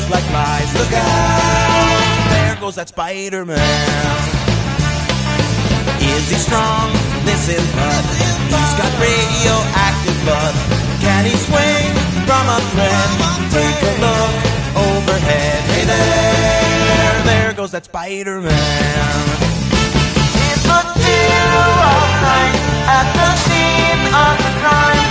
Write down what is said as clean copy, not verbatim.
just like flies. Look out, there goes that Spider-Man. Is he strong? Listen, bud, he's got radioactive blood. Can he swing from a thread? Take a look overhead. Hey there goes that Spider-Man. He put zero all night at the scene of the crime.